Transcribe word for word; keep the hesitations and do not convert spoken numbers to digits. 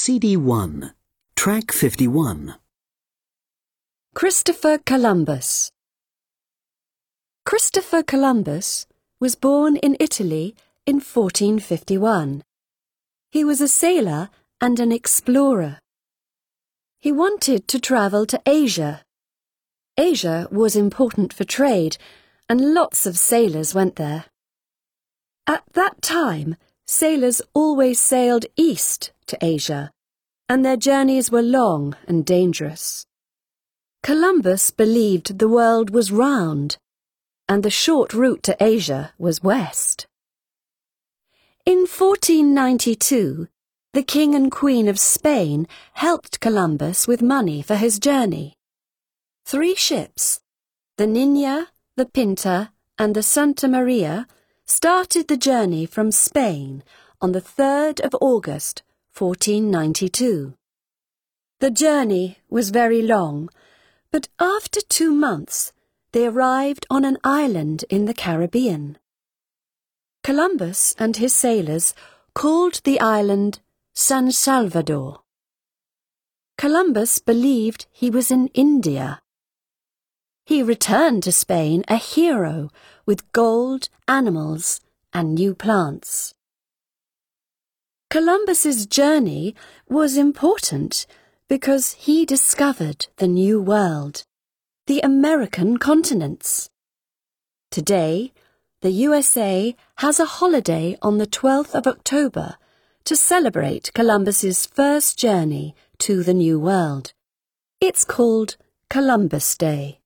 C D one, Track fifty-one. Christopher Columbus. Christopher Columbus was born in Italy in fourteen fifty-one. He was a sailor and an explorer. He wanted to travel to Asia. Asia was important for trade, and lots of sailors went there. At that time, sailors always sailed east to Asia, and their journeys were long and dangerous. Columbus believed the world was round, and the short route to Asia was west. In fourteen ninety-two, the King and Queen of Spain helped Columbus with money for his journey. Three ships, the Niña, the Pinta, and the Santa Maria, started the journey from Spain on the third of August, fourteen ninety-two. The journey was very long, but after two months, they arrived on an island in the Caribbean. Columbus and his sailors called the island San Salvador. Columbus believed he was in India. He returned to Spain a hero with gold, animals, and new plants. Columbus's journey was important because he discovered the New World, the American continents. Today, the U S A has a holiday on the twelfth of October to celebrate Columbus's first journey to the New World. It's called Columbus Day.